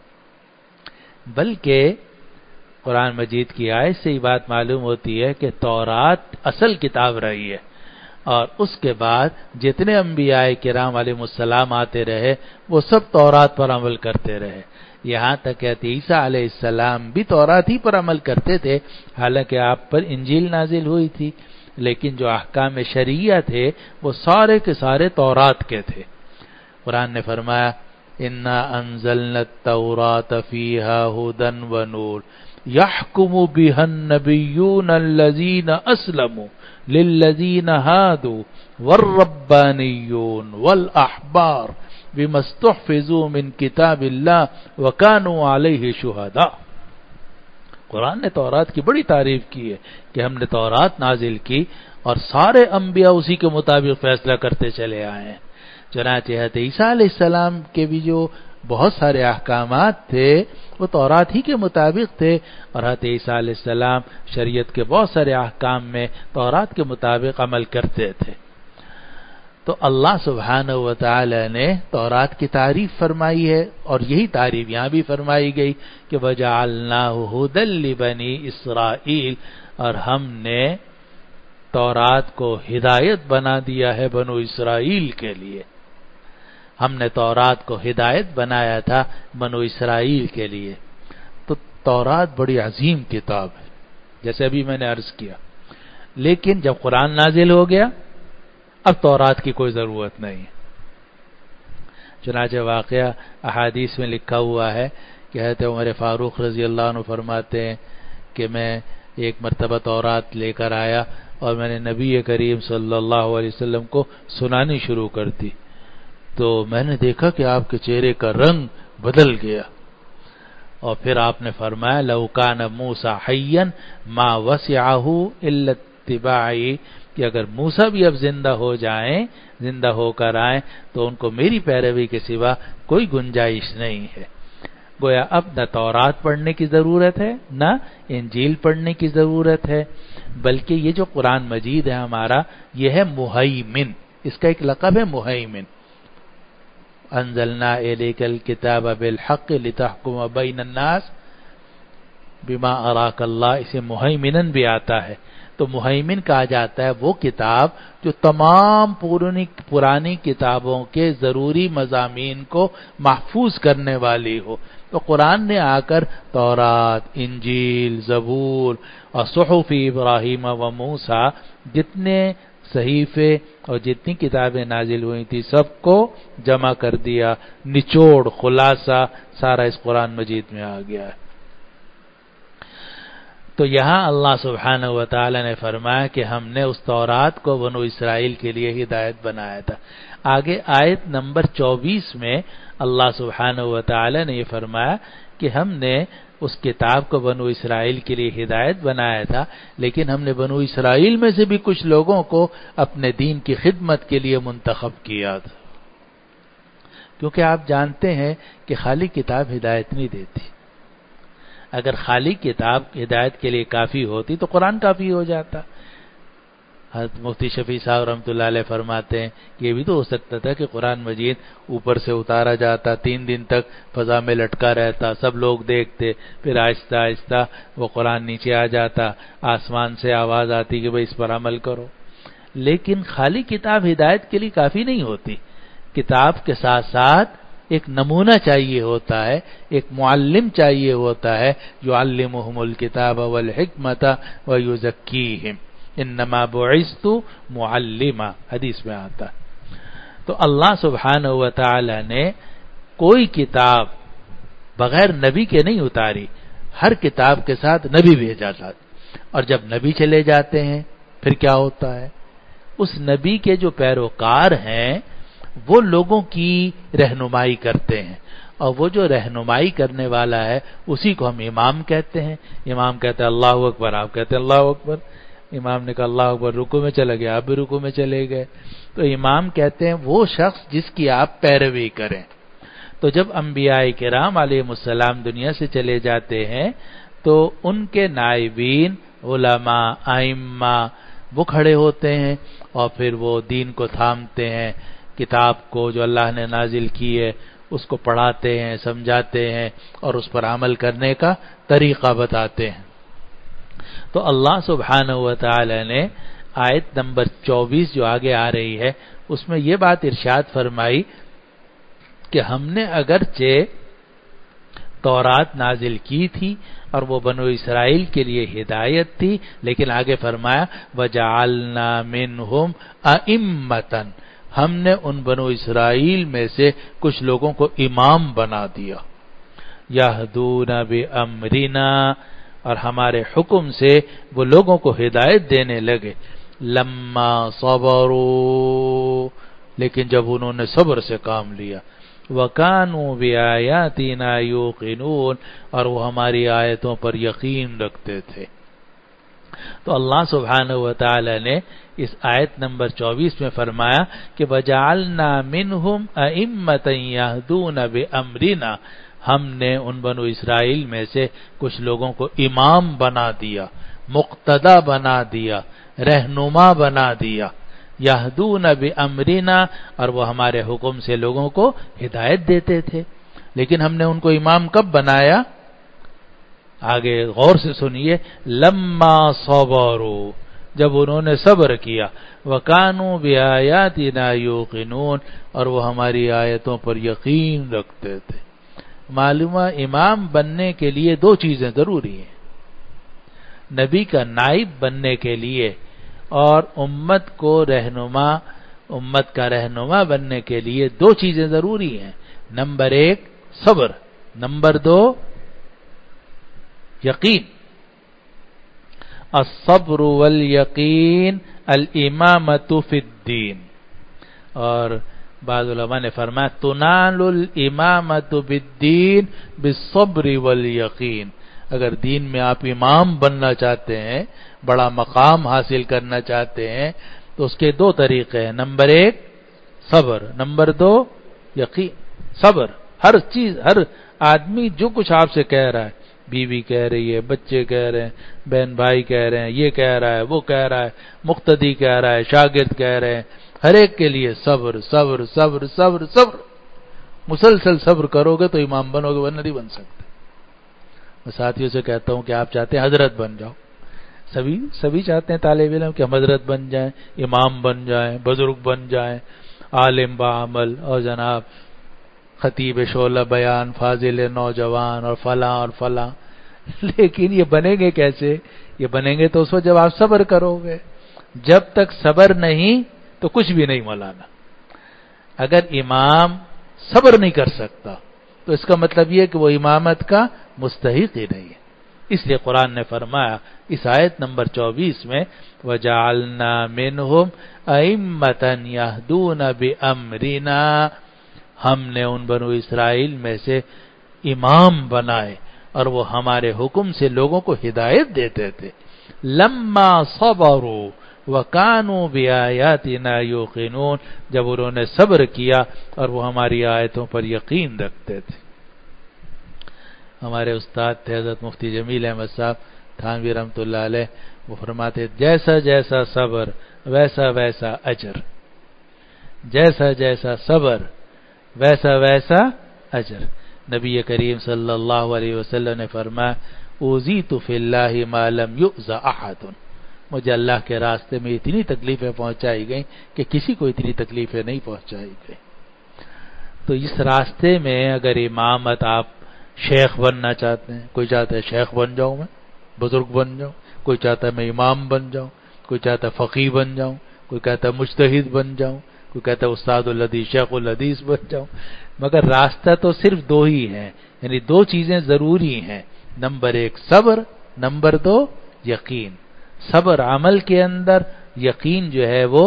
بلکہ قرآن مجید کی آیت سے یہ بات معلوم ہوتی ہے کہ تورات اصل کتاب رہی ہے، اور اس کے بعد جتنے انبیاء کرام علیہ السلام آتے رہے وہ سب تورات پر عمل کرتے رہے، یہاں تک کہ عیسیٰ علیہ السلام بھی تورات ہی پر عمل کرتے تھے، حالانکہ آپ پر انجیل نازل ہوئی تھی، لیکن جو احکام شرعیہ تھے وہ سارے کے سارے تورات کے تھے۔ قرآن نے فرمایا اِنَّا أَنزَلْنَا التَّوْرَاةَ فِيهَا هُدًى وَنُورٌ يَحْكُمُ بِهَا النَّبِيُّونَ الَّذِينَ أَسْلَمُوا لِلَّذِينَ هَادُوا وَالرَّبَّانِيُّونَ وَالْأَحْبَارُ بِمَا اسْتُحْفِظُوا مِنْ كِتَابِ اللَّهِ وَكَانُوا عَلَيْهِ شُهَدَاءَ۔ قرآن نے تورات کی بڑی تعریف کی ہے کہ ہم نے تورات نازل کی اور سارے انبیاء اسی کے مطابق فیصلہ کرتے چلے آئے ہیں۔ چنانچہ حضرت عیسیٰ علیہ السلام کے بھی جو بہت سارے احکامات تھے وہ تورات ہی کے مطابق تھے، اور حضرت عیسیٰ علیہ السلام شریعت کے بہت سارے احکام میں تورات کے مطابق عمل کرتے تھے۔ تو اللہ سبحانہ و تعالی نے تورات کی تعریف فرمائی ہے، اور یہی تعریف یہاں بھی فرمائی گئی کہ وَجَعَلْنَاهُ هُدًى لِبَنِي إِسْرَائِيلَ، اور ہم نے تورات کو ہدایت بنا دیا ہے بنو اسرائیل کے لیے۔ ہم نے تورات کو ہدایت بنایا تھا بنو اسرائیل کے لیے۔ تو تورات بڑی عظیم کتاب ہے جیسے ابھی میں نے عرض کیا، لیکن جب قرآن نازل ہو گیا اب تورات کی کوئی ضرورت نہیں ہے۔ چنانچہ واقعہ احادیث میں لکھا ہوا ہے کہ حضرت عمر فاروق رضی اللہ عنہ فرماتے ہیں کہ میں ایک مرتبہ تورات لے کر آیا اور میں نے نبی کریم صلی اللہ علیہ وسلم کو سنانی شروع کر دی، تو میں نے دیکھا کہ آپ کے چہرے کا رنگ بدل گیا، اور پھر آپ نے فرمایا لو کان موسیٰ حیا ما وسعہ الا اتباعی، کہ اگر موسیٰ بھی اب زندہ ہو جائیں، زندہ ہو کر آئیں تو ان کو میری پیروی کے سوا کوئی گنجائش نہیں ہے۔ گویا اب نہ تورات پڑھنے کی ضرورت ہے نہ انجیل پڑھنے کی ضرورت ہے، بلکہ یہ جو قرآن مجید ہے ہمارا یہ ہے مہیمن، اس کا ایک لقب ہے مہیمن۔ انزلنا الیک الکتاب بالحق لتحکم بین الناس بما اراک اللہ، اسے مہیمنن بھی آتا ہے۔ تو مہیمن کہا جاتا ہے وہ کتاب جو تمام پرانی پرانی کتابوں کے ضروری مضامین کو محفوظ کرنے والی ہو۔ تو قرآن نے آ کر تورات، انجیل، زبور اور صحف ابراہیم و موسیٰ جتنے صحیفے اور جتنی کتابیں نازل ہوئی تھی سب کو جمع کر دیا، نچوڑ خلاصہ سارا اس قرآن مجید میں آ گیا ہے۔ تو یہاں اللہ سبحانہ و تعالی نے فرمایا کہ ہم نے اس تورات کو بنو اسرائیل کے لیے ہدایت بنایا تھا۔ آگے آیت نمبر چوبیس میں اللہ سبحانہ و تعالی نے یہ فرمایا کہ ہم نے اس کتاب کو بنو اسرائیل کے لیے ہدایت بنایا تھا، لیکن ہم نے بنو اسرائیل میں سے بھی کچھ لوگوں کو اپنے دین کی خدمت کے لیے منتخب کیا تھا، کیونکہ آپ جانتے ہیں کہ خالی کتاب ہدایت نہیں دیتی۔ اگر خالی کتاب ہدایت کے لیے کافی ہوتی تو قرآن کافی ہو جاتا۔ حضرت مفتی شفیع صاحب رحمۃ اللہ علیہ فرماتے ہیں کہ یہ بھی تو ہو سکتا تھا کہ قرآن مجید اوپر سے اتارا جاتا، تین دن تک فضا میں لٹکا رہتا، سب لوگ دیکھتے، پھر آہستہ آہستہ وہ قرآن نیچے آ جاتا، آسمان سے آواز آتی کہ بھئی اس پر عمل کرو۔ لیکن خالی کتاب ہدایت کے لیے کافی نہیں ہوتی، کتاب کے ساتھ ساتھ ایک نمونہ چاہیے ہوتا ہے، ایک معلم چاہیے ہوتا ہے، یعلمہم الکتاب والحکمت ویزکیہم، انما بعثت معلما، حدیث میں آتا ہے۔ تو اللہ سبحانہ و تعالی نے کوئی کتاب بغیر نبی کے نہیں اتاری، ہر کتاب کے ساتھ نبی بھیجا تھا، اور جب نبی چلے جاتے ہیں پھر کیا ہوتا ہے؟ اس نبی کے جو پیروکار ہیں وہ لوگوں کی رہنمائی کرتے ہیں، اور وہ جو رہنمائی کرنے والا ہے اسی کو ہم امام کہتے ہیں۔ امام کہتے ہیں اللہ اکبر، آپ کہتے ہیں اللہ اکبر۔ امام نے کہا اللہ اکبر، رکوع میں چلے گئے، آپ بھی رکوع میں چلے گئے۔ تو امام کہتے ہیں وہ شخص جس کی آپ پیروی کریں۔ تو جب انبیاء کرام علیہم السلام دنیا سے چلے جاتے ہیں تو ان کے نائبین علماء، ائمہ وہ کھڑے ہوتے ہیں اور پھر وہ دین کو تھامتے ہیں، کتاب کو جو اللہ نے نازل کی ہے اس کو پڑھاتے ہیں، سمجھاتے ہیں اور اس پر عمل کرنے کا طریقہ بتاتے ہیں۔ تو اللہ سبحانہ و تعالی نے آیت نمبر چوبیس جو آگے آ رہی ہے اس میں یہ بات ارشاد فرمائی کہ ہم نے اگرچہ تورات نازل کی تھی اور وہ بنو اسرائیل کے لیے ہدایت تھی، لیکن آگے فرمایا وَجَعَلْنَا مِنْهُمْ أَئِمَّةً، ہم نے ان بنو اسرائیل میں سے کچھ لوگوں کو امام بنا دیا، یہدون بامرنا، اور ہمارے حکم سے وہ لوگوں کو ہدایت دینے لگے، لما صبروا، لیکن جب انہوں نے صبر سے کام لیا، وَكَانُوا بِآيَاتِنَا يُوقِنُونَ، اور وہ ہماری آیتوں پر یقین رکھتے تھے۔ تو اللہ سبحانہ و تعالی نے اس آیت نمبر چوبیس میں فرمایا کہ وَجَعَلْنَا مِنْهُمْ أَئِمَّةً يَهْدُونَ بِأَمْرِنَا، ہم نے ان بنو اسرائیل میں سے کچھ لوگوں کو امام بنا دیا، مقتدا بنا دیا، رہنما بنا دیا، یہدون بامرنا، اور وہ ہمارے حکم سے لوگوں کو ہدایت دیتے تھے۔ لیکن ہم نے ان کو امام کب بنایا؟ آگے غور سے سنیے، لما صبروا، جب انہوں نے صبر کیا، وکانوا بآیاتنا یوقنون، اور وہ ہماری آیتوں پر یقین رکھتے تھے۔ معلومہ امام بننے کے لیے دو چیزیں ضروری ہیں، نبی کا نائب بننے کے لیے اور امت کو رہنما امت کا رہنما بننے کے لیے دو چیزیں ضروری ہیں، نمبر ایک صبر، نمبر دو یقین۔ الصبر والیقین الامامۃ فی الدین، اور بعض علماء نے فرمایا تنال الامامۃ بالدین بالصبر والیقین، اگر دین میں آپ امام بننا چاہتے ہیں، بڑا مقام حاصل کرنا چاہتے ہیں، تو اس کے دو طریقے ہیں، نمبر ایک صبر، نمبر دو یقین۔ صبر، ہر چیز، ہر آدمی جو کچھ آپ سے کہہ رہا ہے، بیوی کہہ رہی ہے، بچے کہہ رہے ہیں، بہن بھائی کہہ رہے ہیں، یہ کہہ رہا ہے، وہ کہہ رہا ہے، مقتدی کہہ رہا ہے، شاگرد کہہ رہے ہیں، ہر ایک کے لیے صبر صبر صبر صبر صبر، مسلسل صبر کرو گے تو امام بنو گے، ورنہ نہیں بن سکتے۔ میں ساتھیوں سے کہتا ہوں کہ آپ چاہتے ہیں حضرت بن جاؤ، سبھی سبھی چاہتے ہیں طالب علم کہ ہم حضرت بن جائیں، امام بن جائیں، بزرگ بن جائیں، عالم بعمل، اور جناب خطیب شعلہ بیان، فاضل نوجوان، اور فلاں اور فلاں۔ لیکن یہ بنیں گے کیسے؟ یہ بنیں گے تو اس وقت جب آپ صبر کرو گے، جب تک صبر نہیں تو کچھ بھی نہیں مولانا۔ اگر امام صبر نہیں کر سکتا تو اس کا مطلب یہ کہ وہ امامت کا مستحق ہی نہیں ہے۔ اس لیے قرآن نے فرمایا اس آیت نمبر چوبیس میں وَجَعَلْنَا مِنْهُمْ أَئِمَّةً يَهْدُونَ بِأَمْرِنَا، ہم نے ان بنو اسرائیل میں سے امام بنائے اور وہ ہمارے حکم سے لوگوں کو ہدایت دیتے تھے۔ لما صبروا وَكَانُوا بِآيَاتِنَا يُوقِنُونَ، جب انہوں نے صبر کیا اور وہ ہماری آیتوں پر یقین رکھتے تھے۔ ہمارے استاد تھے حضرت مفتی جمیل احمد صاحب تھانوی رحمۃ اللہ علیہ، وہ فرماتے جیسا جیسا صبر ویسا ویسا اجر، جیسا جیسا صبر ویسا ویسا اجر۔ نبی کریم صلی اللہ علیہ وسلم نے فرمایا اوذیت فی اللہ ما لم یؤذ احد، مجھے اللہ کے راستے میں اتنی تکلیفیں پہنچائی گئیں کہ کسی کو اتنی تکلیفیں نہیں پہنچائی گئیں۔ تو اس راستے میں اگر امامت آپ شیخ بننا چاہتے ہیں، کوئی چاہتا ہے شیخ بن جاؤں، میں بزرگ بن جاؤں، کوئی چاہتا ہے میں امام بن جاؤں، کوئی چاہتا ہے فقیہ بن جاؤں، کوئی کہتا ہے مجتہد بن جاؤں، کوئی کہتا ہے استاد الحدیث شیخ الحدیث بن جاؤں، مگر راستہ تو صرف دو ہی ہیں، یعنی دو چیزیں ضروری ہیں، نمبر ایک صبر، نمبر دو یقین۔ صبر عمل کے اندر، یقین جو ہے وہ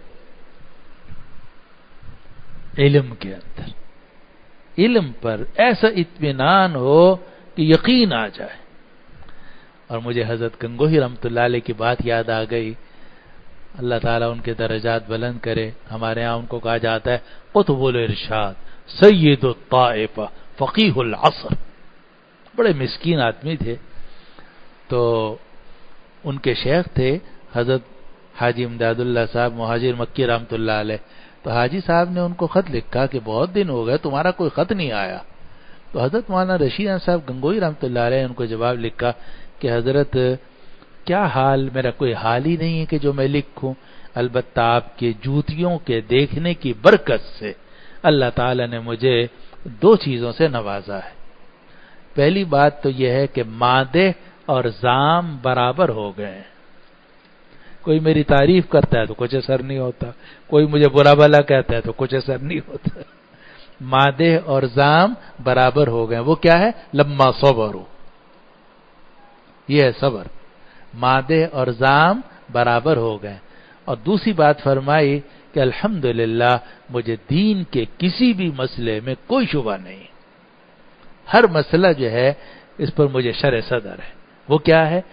علم کے اندر، علم پر ایسا اطمینان ہو کہ یقین آ جائے۔ اور مجھے حضرت گنگوہی رحمۃ اللہ علیہ کی بات یاد آ گئی، اللہ تعالیٰ ان کے درجات بلند کرے۔ ہمارے ہاں ان کو کہا جاتا ہے قطب الارشاد، سید الطائفہ، فقیہ العصر، بڑے مسکین آدمی تھے۔ تو ان کے شیخ تھے حضرت حاجی امداد اللہ صاحب مہاجر مکی رحمۃ اللہ علیہ۔ تو حاجی صاحب نے ان کو خط لکھا کہ بہت دن ہو گئے تمہارا کوئی خط نہیں آیا۔ تو حضرت مولانا رشید احمد صاحب گنگوہی رحمۃ اللہ علیہ نے ان کو جواب لکھا کہ حضرت کیا حال، میرا کوئی حال ہی نہیں ہے کہ جو میں لکھوں، البتہ آپ کے جوتیوں کے دیکھنے کی برکت سے اللہ تعالی نے مجھے دو چیزوں سے نوازا ہے۔ پہلی بات تو یہ ہے کہ مادے اور زام برابر ہو گئے ہیں، کوئی میری تعریف کرتا ہے تو کچھ اثر نہیں ہوتا، کوئی مجھے برا بھلا کہتا ہے تو کچھ اثر نہیں ہوتا، مادے اور زام برابر ہو گئے۔ وہ کیا ہے؟ لما صبروا، یہ ہے صبر، مادے اور زام برابر ہو گئے۔ اور دوسری بات فرمائی کہ الحمدللہ مجھے دین کے کسی بھی مسئلے میں کوئی شبہ نہیں، ہر مسئلہ جو ہے اس پر مجھے شرح صدر ہے۔ وہ کیا ہے؟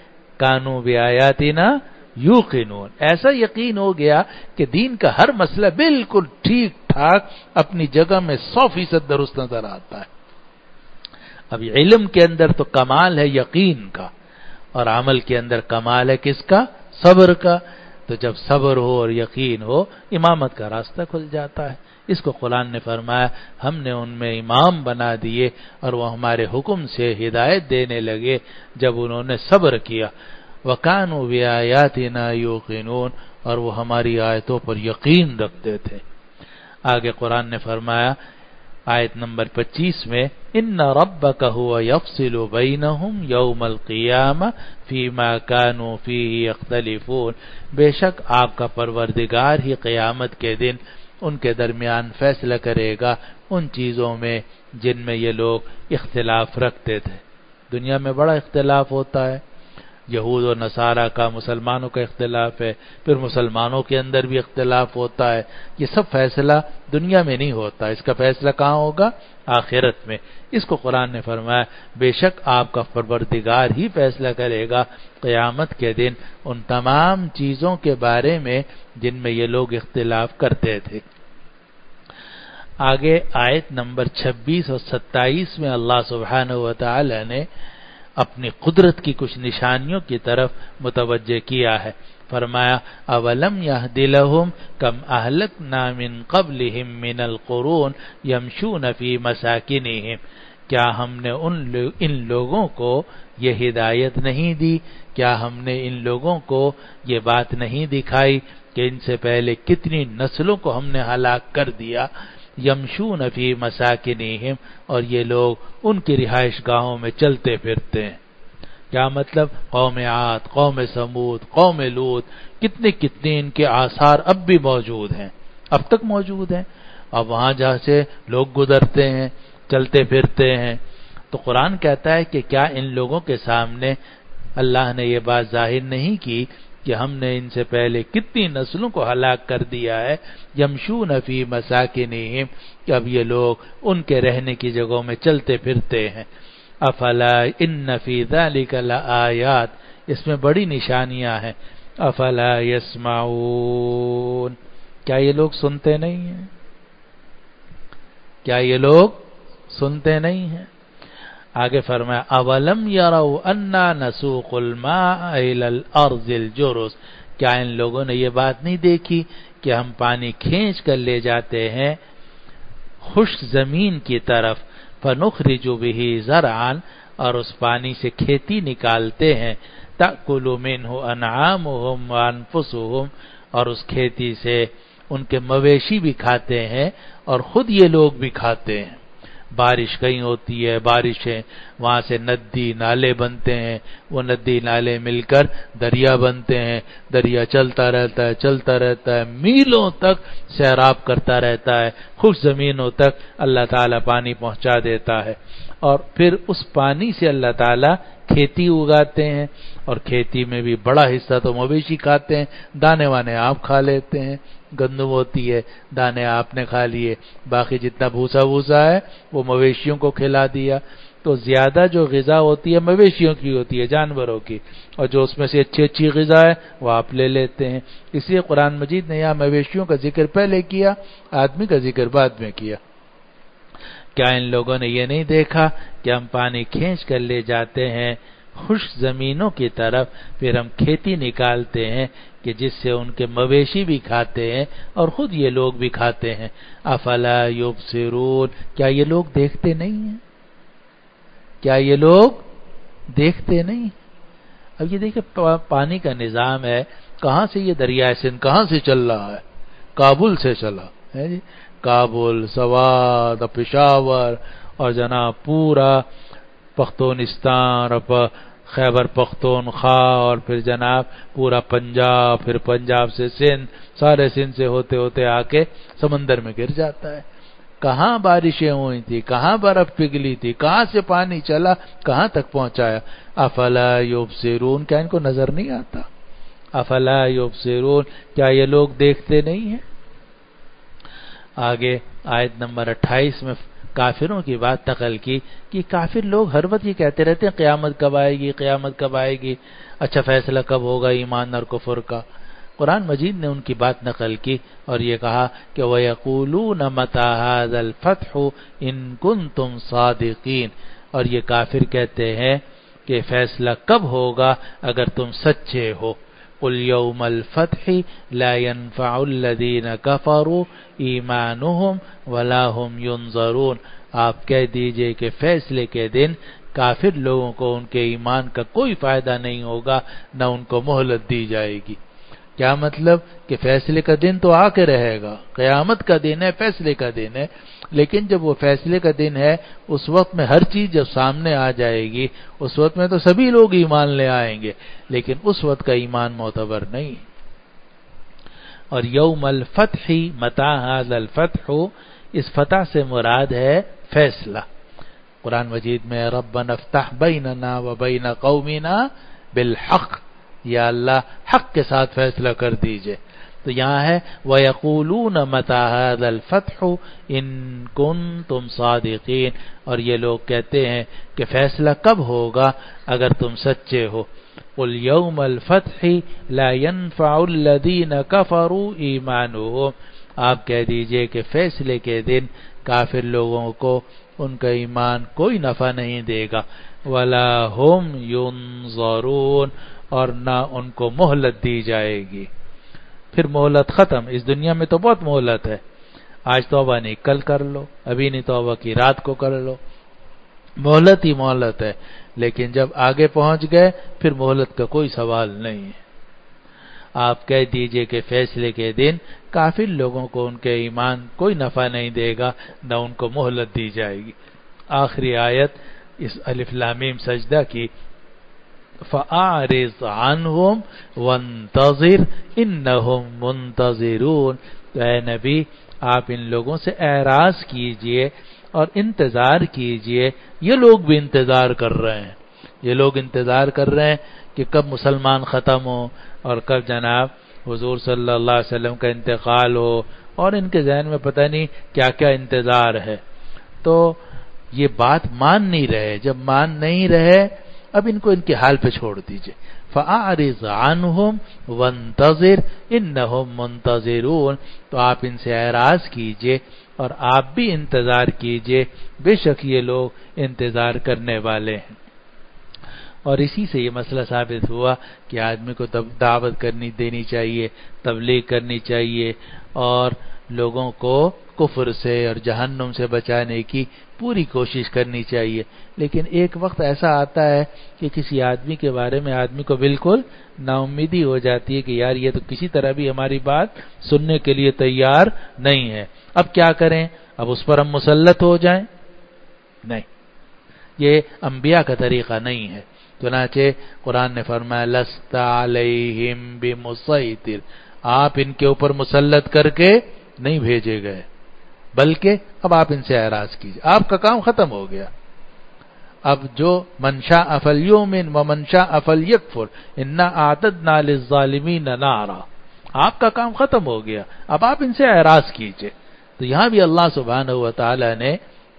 وَكَانُوا بِآيَاتِنَا یوقنون، ایسا یقین ہو گیا کہ دین کا ہر مسئلہ بالکل ٹھیک ٹھاک اپنی جگہ میں سو فیصد درست نظر آتا ہے۔ اب علم کے اندر تو کمال ہے یقین کا، اور عمل کے اندر کمال ہے کس کا؟ صبر کا۔ تو جب صبر ہو اور یقین ہو، امامت کا راستہ کھل جاتا ہے۔ اس کو قرآن نے فرمایا ہم نے ان میں امام بنا دیے اور وہ ہمارے حکم سے ہدایت دینے لگے جب انہوں نے صبر کیا۔ وَكَانُوا بِآيَاتِنَا يُوقِنُونَ، اور وہ ہماری آیتوں پر یقین رکھتے تھے۔ آگے قرآن نے فرمایا آیت نمبر پچیس میں ان ربک هو یفصل بینہم یوم القیامہ فیما کانوا فیہ یختلفون، بے شک آپ کا پروردگار ہی قیامت کے دن ان کے درمیان فیصلہ کرے گا ان چیزوں میں جن میں یہ لوگ اختلاف رکھتے تھے۔ دنیا میں بڑا اختلاف ہوتا ہے، یہود و نصارہ کا، مسلمانوں کا اختلاف ہے، پھر مسلمانوں کے اندر بھی اختلاف ہوتا ہے۔ یہ سب فیصلہ دنیا میں نہیں ہوتا، اس کا فیصلہ کہاں ہوگا؟ آخرت میں۔ اس کو قرآن نے فرمایا بے شک آپ کا پروردگار ہی فیصلہ کرے گا قیامت کے دن ان تمام چیزوں کے بارے میں جن میں یہ لوگ اختلاف کرتے تھے۔ آگے آیت نمبر چھبیس اور ستائیس میں اللہ سبحانہ و تعالی نے اپنی قدرت کی کچھ نشانیوں کی طرف متوجہ کیا ہے۔ فرمایا اولم یہد لہم کم اہلکنا من قبلہم من القرون یمشون فی مساکنہم، کیا ہم نے ان ان لوگوں کو یہ ہدایت نہیں دی، کیا ہم نے ان لوگوں کو یہ بات نہیں دکھائی کہ ان سے پہلے کتنی نسلوں کو ہم نے ہلاک کر دیا، یمشون فی مساکنہم، اور یہ لوگ ان کی رہائش گاہوں میں چلتے پھرتے ہیں۔ کیا مطلب؟ قوم عاد، قوم سمود، قوم لوط، کتنے کتنے ان کے آثار اب بھی موجود ہیں، اب تک موجود ہیں، اب وہاں جہاں سے لوگ گزرتے ہیں، چلتے پھرتے ہیں۔ تو قرآن کہتا ہے کہ کیا ان لوگوں کے سامنے اللہ نے یہ بات ظاہر نہیں کی کہ ہم نے ان سے پہلے کتنی نسلوں کو ہلاک کر دیا ہے، یمشون فی مساکنہم، کہ اب یہ لوگ ان کے رہنے کی جگہوں میں چلتے پھرتے ہیں۔ افلا ان فی ذلک لآیات، اس میں بڑی نشانیاں ہیں۔ افلا یسمعون، کیا یہ لوگ سنتے نہیں ہیں؟ کیا یہ لوگ سنتے نہیں ہیں؟ آگے فرمایا اولم یروا انا نسوق الماء الی الارض الجرز، کیا ان لوگوں نے یہ بات نہیں دیکھی کہ ہم پانی کھینچ کر لے جاتے ہیں خشک زمین کی طرف، فنخرج به زرعا، اور اس پانی سے کھیتی نکالتے ہیں، تأکل منہ انعامهم وانفسهم، اور اس کھیتی سے ان کے مویشی بھی کھاتے ہیں اور خود یہ لوگ بھی کھاتے ہیں۔ بارش کہیں ہوتی ہے، بارشیں وہاں سے ندی نالے بنتے ہیں، وہ ندی نالے مل کر دریا بنتے ہیں، دریا چلتا رہتا ہے چلتا رہتا ہے میلوں تک سیراب کرتا رہتا ہے، خشک زمینوں تک اللہ تعالیٰ پانی پہنچا دیتا ہے، اور پھر اس پانی سے اللہ تعالیٰ کھیتی اگاتے ہیں، اور کھیتی میں بھی بڑا حصہ تو مویشی کھاتے ہیں، دانے وانے آپ کھا لیتے ہیں، گندم ہوتی ہے دانے آپ نے کھا لیے، باقی جتنا بھوسا بھوسا ہے وہ مویشیوں کو کھلا دیا۔ تو زیادہ جو غذا ہوتی ہے مویشیوں کی ہوتی ہے، جانوروں کی، اور جو اس میں سے اچھی اچھی غذا ہے وہ آپ لے لیتے ہیں۔ اس لیے قرآن مجید نے یہاں مویشیوں کا ذکر پہلے کیا، آدمی کا ذکر بعد میں کیا۔ کیا ان لوگوں نے یہ نہیں دیکھا کہ ہم پانی کھینچ کر لے جاتے ہیں خشک زمینوں کی طرف، پھر ہم کھیتی نکالتے ہیں کہ جس سے ان کے مویشی بھی کھاتے ہیں اور خود یہ لوگ بھی کھاتے ہیں۔ افلا یبصرون، کیا یہ لوگ دیکھتے نہیں ہیں؟ کیا یہ لوگ دیکھتے نہیں؟ اب یہ دیکھیں پانی کا نظام ہے، کہاں سے یہ دریائے سندھ کہاں سے چل رہا ہے؟ کابل سے چلا ہے جی، کابل، سوات، پشاور، اور جناب پورا پختونستان اور خیبر پختونخوا، اور پھر جناب پورا پنجاب، پھر پنجاب سے سندھ، سارے سندھ سے ہوتے ہوتے آ کے سمندر میں گر جاتا ہے۔ کہاں بارشیں ہوئی تھی، کہاں برف پگھلی تھی، کہاں سے پانی چلا، کہاں تک پہنچایا۔ افلا یبصرون، کیا ان کو نظر نہیں آتا؟ افلا یبصرون، کیا یہ لوگ دیکھتے نہیں ہیں؟ آگے آیت نمبر اٹھائیس میں کافروں کی بات نقل کی کہ کافر لوگ ہر وقت یہ کہتے رہتے ہیں قیامت کب آئے گی، قیامت کب آئے گی، اچھا فیصلہ کب ہوگا ایمان اور کفر کا۔ قرآن مجید نے ان کی بات نقل کی اور یہ کہا کہ وَيَقُولُونَ مَتَىٰ هَٰذَا الْفَتْحُ إِن كُنتُمْ صَادِقِينَ، اور یہ کافر کہتے ہیں کہ فیصلہ کب ہوگا اگر تم سچے ہو۔ قُلْ يَوْمَ الْفَتْحِ لَا يَنفَعُ الَّذِينَ كَفَرُوا إِيمَانُهُمْ وَلَا هُمْ يُنظَرُونَ، آپ کہہ دیجئے کہ فیصلے کے دن کافر لوگوں کو ان کے ایمان کا کوئی فائدہ نہیں ہوگا، نہ ان کو مہلت دی جائے گی۔ کیا مطلب کہ فیصلے کا دن تو آ کے رہے گا، قیامت کا دن ہے، فیصلے کا دن ہے، لیکن جب وہ فیصلے کا دن ہے اس وقت میں ہر چیز جب سامنے آ جائے گی اس وقت میں تو سبھی لوگ ایمان لے آئیں گے، لیکن اس وقت کا ایمان معتبر نہیں۔ اور یوم الفتح، متى هذا الفتح، اس فتح سے مراد ہے فیصلہ۔ قرآن مجید میں ربنا افتح بیننا وبین قومنا بالحق، یا اللہ حق کے ساتھ فیصلہ کر دیجئے۔ تو یہاں ہے وَيَقُولُونَ مَتَىٰ هَٰذَا الْفَتْحُ إِن كُنتُمْ صَادِقِينَ، اور یہ لوگ کہتے ہیں کہ فیصلہ کب ہوگا اگر تم سچے ہو۔ قُلْ يَوْمَ الْفَتْحِ لَا يَنفَعُ الَّذِينَ كَفَرُوا إِيمَانُهُمْ، آپ کہہ دیجئے کہ فیصلے کے دن کافر لوگوں کو ان کا ایمان کوئی نفع نہیں دے گا، وَلَا هُمْ يُنظَرُونَ، اور نہ ان کو مہلت دی جائے گی۔ پھر مہلت ختم، اس دنیا میں تو بہت مہلت ہے، آج توبہ نہیں کل کر لو، ابھی نہیں توبہ کی رات کو کر لو، مہلت ہی مہلت ہے، لیکن جب آگے پہنچ گئے پھر مہلت کا کوئی سوال نہیں ہے۔ آپ کہہ دیجئے کہ فیصلے کے دن کافر لوگوں کو ان کے ایمان کوئی نفع نہیں دے گا، نہ ان کو مہلت دی جائے گی۔ آخری آیت اس الف لام میم سجدہ کی، فَأَعْرِضْ عَنْهُمْ وَانتَظِرْ إِنَّهُمْ مُنتَظِرُونَ، تو اے نبی آپ ان لوگوں سے اعراض کیجئے اور انتظار کیجئے، یہ لوگ بھی انتظار کر رہے ہیں، یہ لوگ انتظار کر رہے ہیں کہ کب مسلمان ختم ہو اور کب جناب حضور صلی اللہ علیہ وسلم کا انتقال ہو، اور ان کے ذہن میں پتہ نہیں کیا کیا انتظار ہے۔ تو یہ بات مان نہیں رہے، جب مان نہیں رہے اب ان کو ان کے حال پہ چھوڑ دیجئے۔ فَأَعْرِضْ عَنْهُمْ وَانتَظِرْ إِنَّهُمْ مُنتَظِرُونَ، تو آپ ان سے اعراض کیجئے اور آپ بھی انتظار کیجئے، بے شک یہ لوگ انتظار کرنے والے ہیں۔ اور اسی سے یہ مسئلہ ثابت ہوا کہ آدمی کو دعوت کرنی دینی چاہیے، تبلیغ کرنی چاہیے، اور لوگوں کو کفر سے اور جہنم سے بچانے کی پوری کوشش کرنی چاہیے۔ لیکن ایک وقت ایسا آتا ہے کہ کسی آدمی کے بارے میں آدمی کو بالکل نا امیدی ہو جاتی ہے کہ یار یہ تو کسی طرح بھی ہماری بات سننے کے لیے تیار نہیں ہے، اب کیا کریں، اب اس پر ہم مسلط ہو جائیں؟ نہیں، یہ انبیاء کا طریقہ نہیں ہے۔ چنانچہ قرآن نے فرمایا لست علیہم بمسیطر، آپ ان کے اوپر مسلط کر کے نہیں بھیجے گئے، بلکہ اب آپ ان سے اعراض کیجئے، آپ کا کام ختم ہو گیا۔ اب جو من شاء فلیؤمن ومن شاء فلیکفر انا اعتدنا للظالمین نارا، آپ کا کام ختم ہو گیا، اب آپ ان سے اعراض کیجئے۔ تو یہاں بھی اللہ سبحانہ و تعالی نے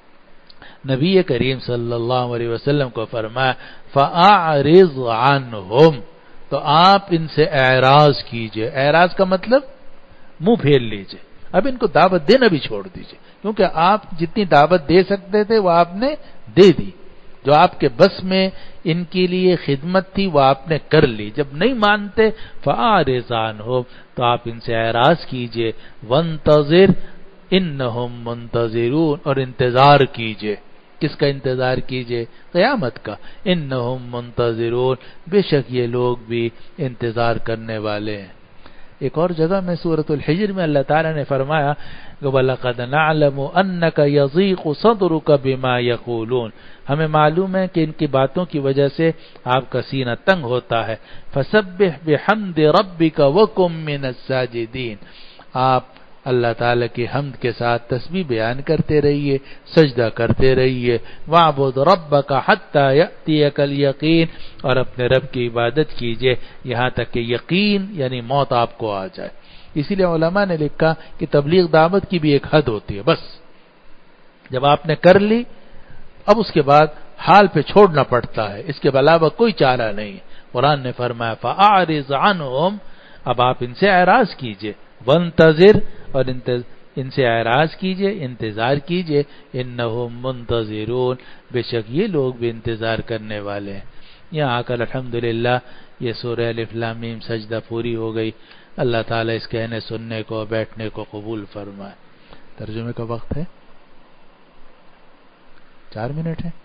نبی کریم صلی اللہ علیہ وسلم کو فرمایا فَأَعْرِضْ عَنْهُمْ، تو آپ ان سے اعراض کیجئے۔ اعراض کا مطلب منہ پھیر لیجئے، اب ان کو دعوت دینا بھی چھوڑ دیجئے، کیونکہ آپ جتنی دعوت دے سکتے تھے وہ آپ نے دے دی، جو آپ کے بس میں ان کے لیے خدمت تھی وہ آپ نے کر لی، جب نہیں مانتے فَأَعْرِضْ عَنْهُمْ، تو آپ ان سے اعراض کیجئے، وَانتَظِرْ إِنَّهُمْ مُنتَظِرُونَ، اور انتظار کیجئے، کس کا انتظار کیجئے؟ قیامت کا۔ انہم منتظرون، بے شک یہ لوگ بھی انتظار کرنے والے ہیں۔ ایک اور جگہ میں سورۃ الحجر میں اللہ تعالیٰ نے فرمایا کہ وَلَقَدْ نَعْلَمُ أَنَّكَ يَضِيقُ صَدْرُكَ بِمَا يَقُولُونَ، ہمیں معلوم ہے کہ ان کی باتوں کی وجہ سے آپ کا سینہ تنگ ہوتا ہے۔ فَسَبِّحْ بِحَمْدِ رَبِّكَ وَكُن مِّنَ السَّاجِدِينَ، آپ اللہ تعالیٰ کی حمد کے ساتھ تسبیح بیان کرتے رہیے، سجدہ کرتے رہیے۔ وَاعْبُدْ رَبَّكَ حَتَّى يَأْتِيَكَ الْيَقِينُ، اور اپنے رب کی عبادت کیجئے یہاں تک کہ یقین یعنی موت آپ کو آ جائے۔ اسی لیے علماء نے لکھا کہ تبلیغ دعوت کی بھی ایک حد ہوتی ہے، بس جب آپ نے کر لی اب اس کے بعد حال پہ چھوڑنا پڑتا ہے، اس کے علاوہ کوئی چارہ نہیں۔ قرآن نے فرمایا فَأَعْرِضْ عَنْهُمْ، اب آپ ان سے اعراض کیجئے، وَانْتَظِرْ، اور ان سے اعراض کیجئے، انتظار کیجئے، اِنَّهُمْ مُنْتَظِرُونَ، بے شک یہ لوگ بھی انتظار کرنے والے ہیں۔ یہاں آ کر الحمدللہ یہ سورہ الف لام میم سجدہ پوری ہو گئی۔ اللہ تعالیٰ اس کہنے سننے کو بیٹھنے کو قبول فرمائے۔ ترجمے کا وقت ہے، چار منٹ ہے،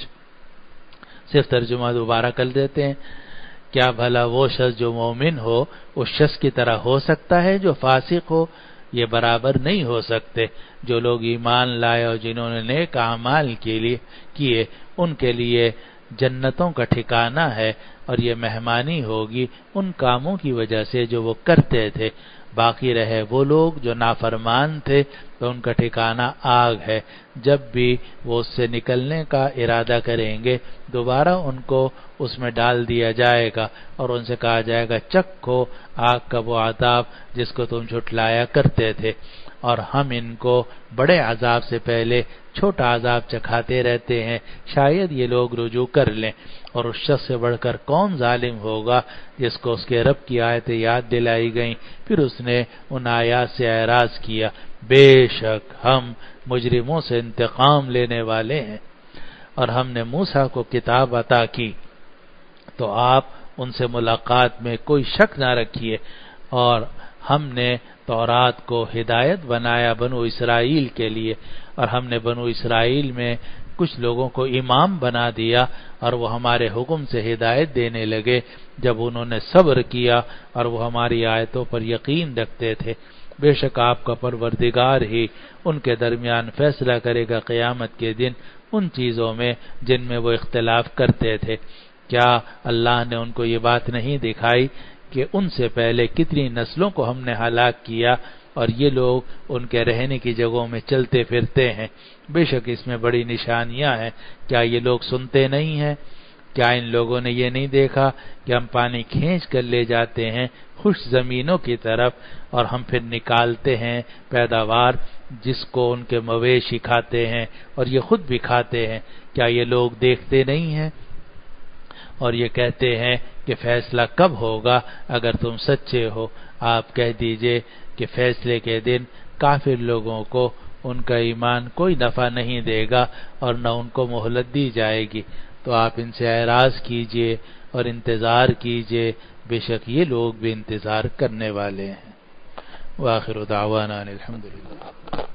صرف ترجمہ دوبارہ کر دیتے ہیں۔ کیا بھلا وہ شخص جو مومن ہو اس شخص کی طرح ہو سکتا ہے جو فاسق ہو؟ یہ برابر نہیں ہو سکتے۔ جو لوگ ایمان لائے اور جنہوں نے نیک اعمال کے لیے کیے ان کے لیے جنتوں کا ٹھکانہ ہے، اور یہ مہمانی ہوگی ان کاموں کی وجہ سے جو وہ کرتے تھے۔ باقی رہے وہ لوگ جو نافرمان تھے تو ان کا ٹھکانہ آگ ہے، جب بھی وہ اس سے نکلنے کا ارادہ کریں گے دوبارہ ان کو اس میں ڈال دیا جائے گا، اور ان سے کہا جائے گا چکھو آگ کا وہ عذاب جس کو تم جھٹلایا کرتے تھے، اور ہم ان کو بڑے عذاب سے پہلے چھوٹا عذاب چکھاتے رہتے ہیں، شاید یہ لوگ رجوع کر لیں۔ اور اس شخص سے بڑھ کر کون ظالم ہوگا جس کو اس کے رب کی آیتیں یاد دلائی گئیں پھر اس نے ان آیات سے اعراض کیا۔ بے شک ہم مجرموں سے انتقام لینے والے ہیں۔ اور ہم نے موسیٰ کو کتاب عطا کی تو آپ ان سے ملاقات میں کوئی شک نہ رکھیے، اور ہم نے تورات کو ہدایت بنایا بنو اسرائیل کے لیے، اور ہم نے بنو اسرائیل میں کچھ لوگوں کو امام بنا دیا، اور وہ ہمارے حکم سے ہدایت دینے لگے جب انہوں نے صبر کیا اور وہ ہماری آیتوں پر یقین رکھتے تھے۔ بے شک آپ کا پروردگار ہی ان کے درمیان فیصلہ کرے گا قیامت کے دن ان چیزوں میں جن میں وہ اختلاف کرتے تھے۔ کیا اللہ نے ان کو یہ بات نہیں دکھائی کہ ان سے پہلے کتنی نسلوں کو ہم نے ہلاک کیا اور یہ لوگ ان کے رہنے کی جگہوں میں چلتے پھرتے ہیں؟ بے شک اس میں بڑی نشانیاں ہیں۔ کیا یہ لوگ سنتے نہیں ہیں؟ کیا ان لوگوں نے یہ نہیں دیکھا کہ ہم پانی کھینچ کر لے جاتے ہیں خشک زمینوں کی طرف، اور ہم پھر نکالتے ہیں پیداوار جس کو ان کے مویشی کھاتے ہیں اور یہ خود بھی کھاتے ہیں؟ کیا یہ لوگ دیکھتے نہیں ہیں؟ اور یہ کہتے ہیں کہ فیصلہ کب ہوگا اگر تم سچے ہو؟ آپ کہہ دیجئے کہ فیصلے کے دن کافر لوگوں کو ان کا ایمان کوئی نفع نہیں دے گا اور نہ ان کو مہلت دی جائے گی، تو آپ ان سے اعراض کیجئے اور انتظار کیجئے، بے شک یہ لوگ بھی انتظار کرنے والے ہیں۔ وآخر دعوانا الحمدللہ۔